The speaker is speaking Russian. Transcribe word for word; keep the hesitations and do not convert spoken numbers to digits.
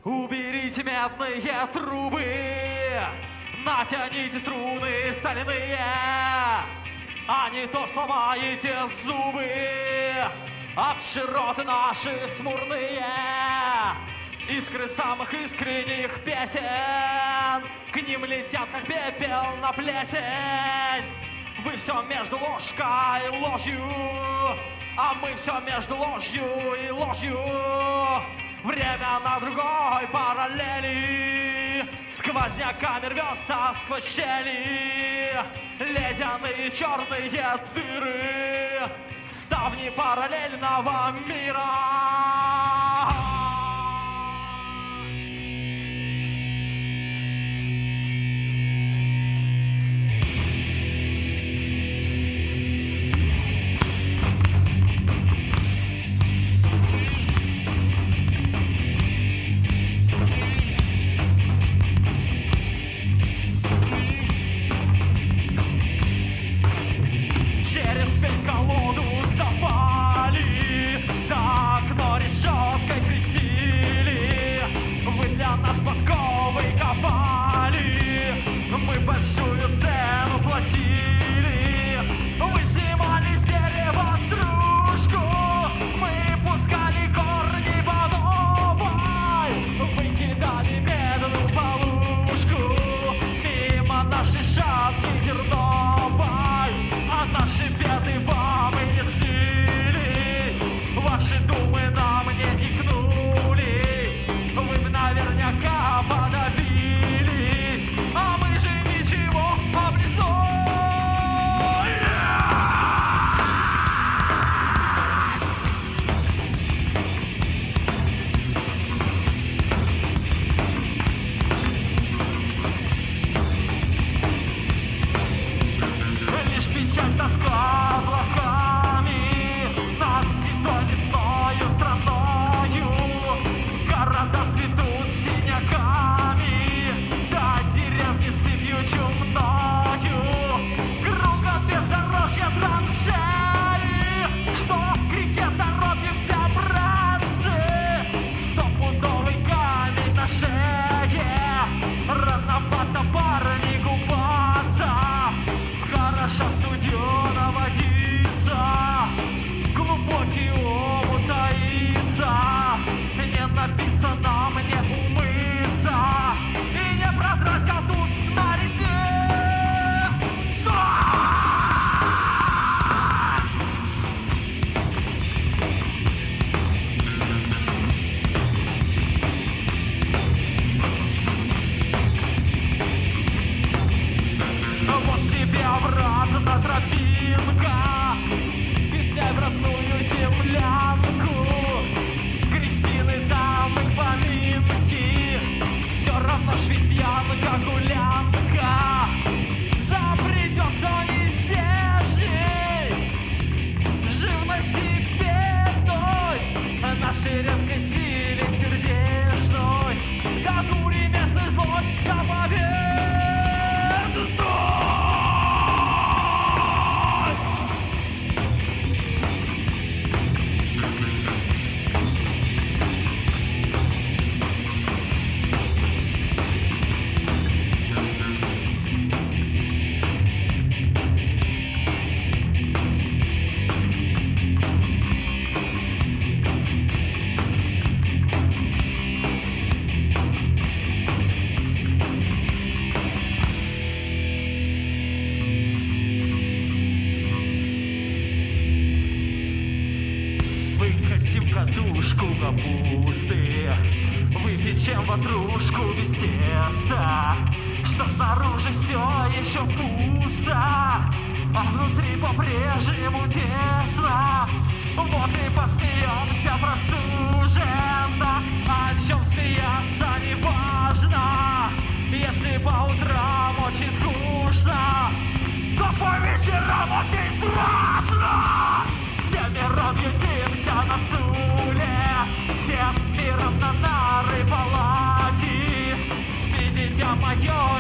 Уберите медные трубы, натяните струны стальные, а не то сломаете зубы об широты наши смурные. Искры самых искренних песен к ним летят, как пепел на плесень. Вы все между ложкой и ложью, а мы все между ложью и ложью. Время на другой параллели, сквозняками рвется сквозь щели. Ледяные черные дыры, ставни параллельного мира. Катушку капусты, выпечем ватрушку без теста, что снаружи все еще пусто, а внутри по-прежнему тесно. Вот и посмеемся простуженно, о чем смеяться не важно. Если по утрам очень скучно, то по вечерам очень страшно. Всем миром ютимся на стуле, всем миром на нары палати. Спи, дитя мое,